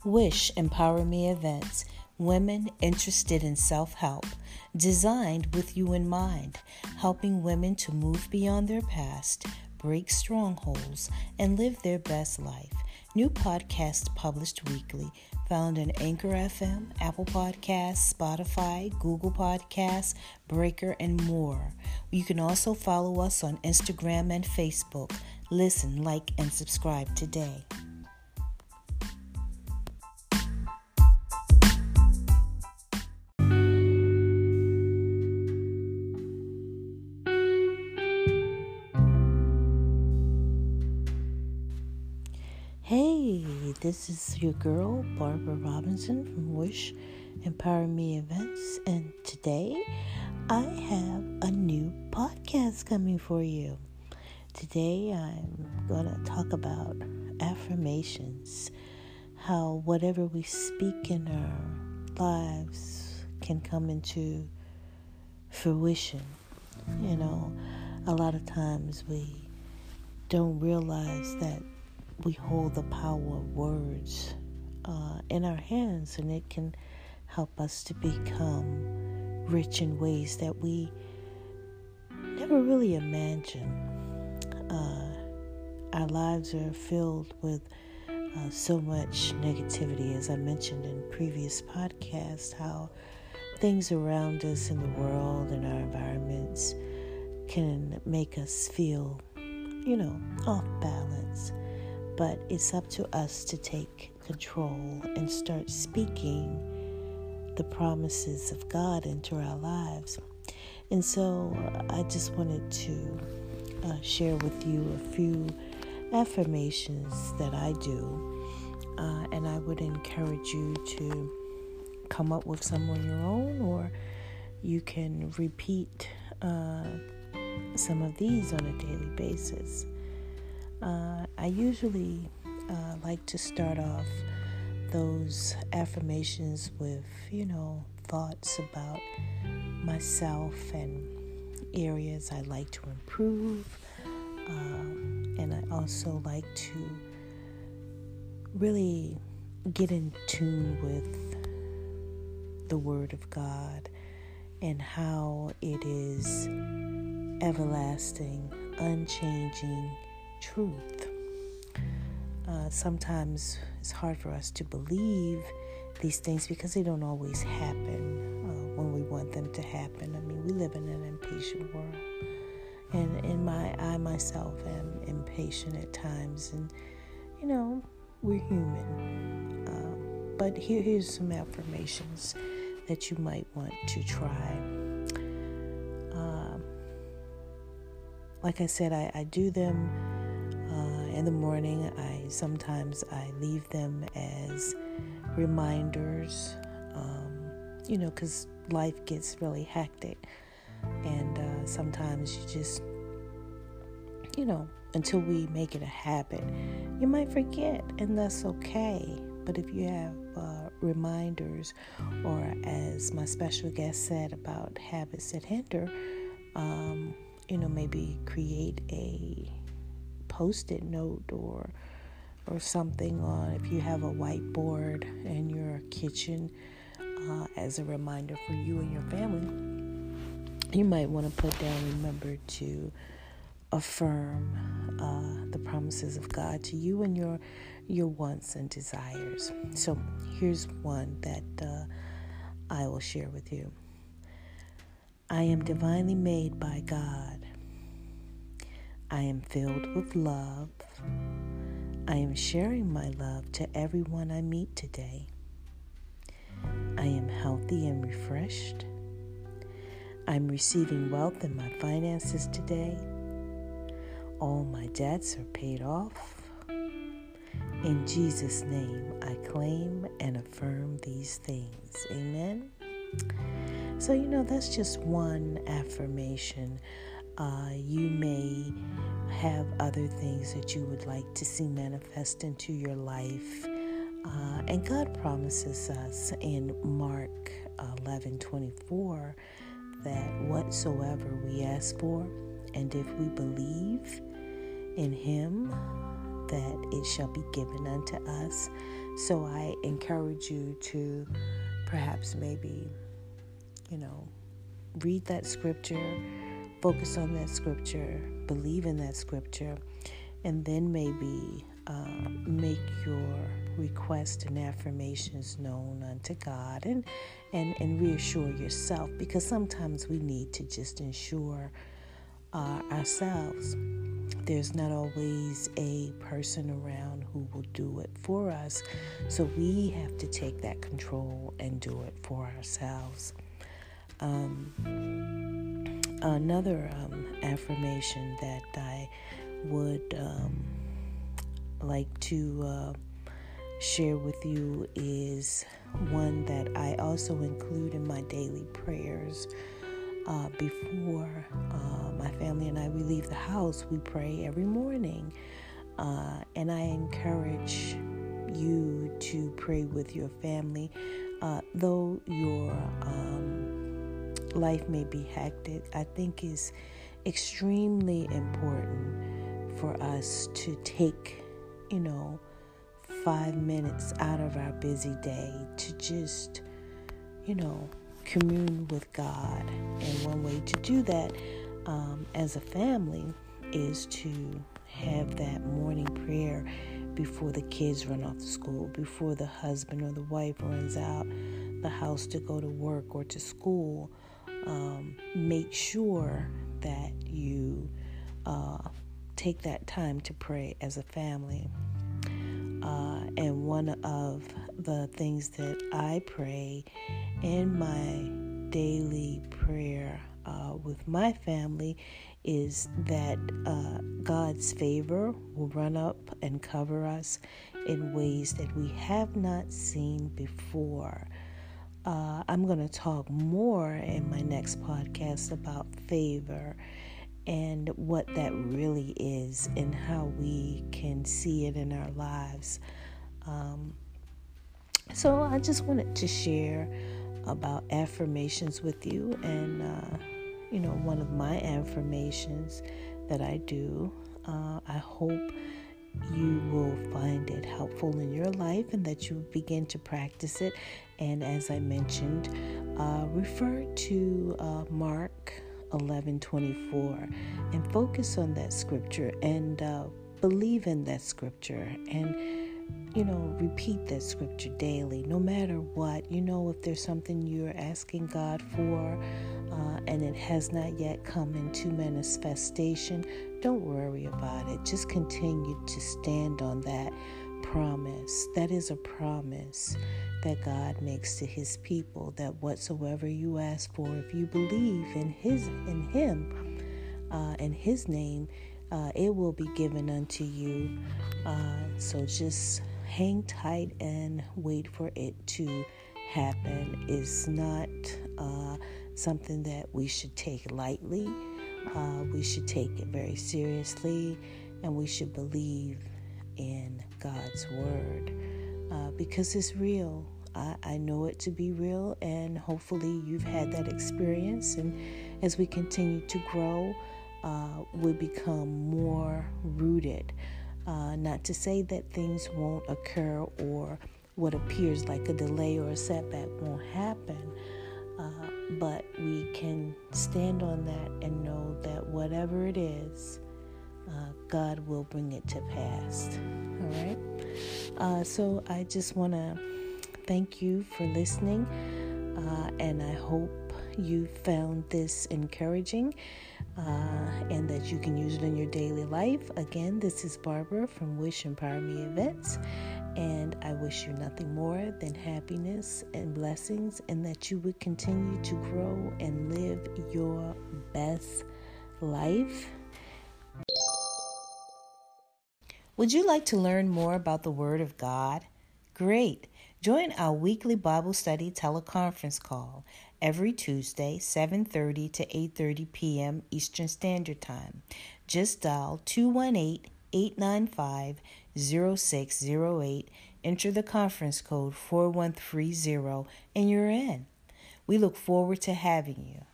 Wish Empower Me events, women interested in self-help, designed with you in mind, helping women to move beyond their past, break strongholds, and live their best life. New podcasts published weekly, found on Anchor FM, Apple Podcasts, Spotify, Google Podcasts, Breaker, and more. You can also follow us on Instagram and Facebook. Listen, like, and subscribe today. Hey, this is your girl, Barbara Robinson from Wish Empower Me Events, and today I have a new podcast coming for you. Today I'm going to talk about affirmations, how whatever we speak in our lives can come into fruition. You know, a lot of times we don't realize that we hold the power of words in our hands, and it can help us to become rich in ways that we never really imagined. Our lives are filled with so much negativity, as I mentioned in previous podcasts, how things around us in the world and our environments can make us feel, off balance. But it's up to us to take control and start speaking the promises of God into our lives. And so I just wanted to share with you a few affirmations that I do. And I would encourage you to come up with some on your own, or you can repeat some of these on a daily basis. I usually like to start off those affirmations with, thoughts about myself and areas I like to improve. And I also like to really get in tune with the Word of God and how it is everlasting, unchanging truth. Sometimes it's hard for us to believe these things because they don't always happen when we want them to happen. I mean, we live in an impatient world, and I myself am impatient at times, and we're human. But here's some affirmations that you might want to try. Like I said, I do them in the morning. Sometimes I leave them as reminders, because life gets really hectic, and sometimes you just, until we make it a habit, you might forget, and that's okay. But if you have reminders, or as my special guest said about habits that hinder, maybe create a Post-it note or something on, if you have a whiteboard in your kitchen, as a reminder for you and your family. You might want to put down, remember to affirm the promises of God to you and your wants and desires. So here's one that I will share with you. I am divinely made by God. I am filled with love. I am sharing my love to everyone I meet today. I am healthy and refreshed. I'm receiving wealth in my finances today. All my debts are paid off. In Jesus' name, I claim and affirm these things. Amen. So, that's just one affirmation. You may have other things that you would like to see manifest into your life. And God promises us in Mark 11:24 that whatsoever we ask for, and if we believe in Him, that it shall be given unto us. So I encourage you to perhaps maybe, read that scripture, focus on that scripture, believe in that scripture, and then maybe make your requests and affirmations known unto God and reassure yourself, because sometimes we need to just ensure ourselves. There's not always a person around who will do it for us, so we have to take that control and do it for ourselves. Another affirmation that I would like to share with you is one that I also include in my daily prayers. Before my family and I, we leave the house, we pray every morning. And I encourage you to pray with your family. Though your life may be hectic, I think is extremely important for us to take, 5 minutes out of our busy day to just, commune with God. And one way to do that as a family is to have that morning prayer before the kids run off to school, before the husband or the wife runs out the house to go to work or to school. Make sure that you take that time to pray as a family. And one of the things that I pray in my daily prayer with my family is that God's favor will run up and cover us in ways that we have not seen before. I'm going to talk more in my next podcast about favor and what that really is and how we can see it in our lives. So I just wanted to share about affirmations with you, and one of my affirmations that I do. I hope you will find it helpful in your life and that you begin to practice it. And as I mentioned, refer to Mark 11:24 and focus on that scripture and believe in that scripture and repeat that scripture daily, no matter what. If there's something you're asking God for and it has not yet come into manifestation, don't worry about it. Just continue to stand on that promise. That is a promise that God makes to his people, that whatsoever you ask for, if you believe in him, in his name, it will be given unto you. So just hang tight and wait for it to happen. It's not something that we should take lightly. We should take it very seriously, and we should believe in God's word because it's real. I know it to be real, and hopefully you've had that experience. And as we continue to grow, we become more rooted. Not to say that things won't occur or what appears like a delay or a setback won't happen, but we can stand on that and know that whatever it is, God will bring it to pass. All right? So I just want to thank you for listening, and I hope you found this encouraging and that you can use it in your daily life. Again, this is Barbara from Wish Empower Me Events, and I wish you nothing more than happiness and blessings, and that you would continue to grow and live your best life. Would you like to learn more about the Word of God? Great! Join our weekly Bible study teleconference call every Tuesday, 7:30 to 8:30 p.m. Eastern Standard Time. Just dial 218-895-0608, enter the conference code 4130, and you're in. We look forward to having you.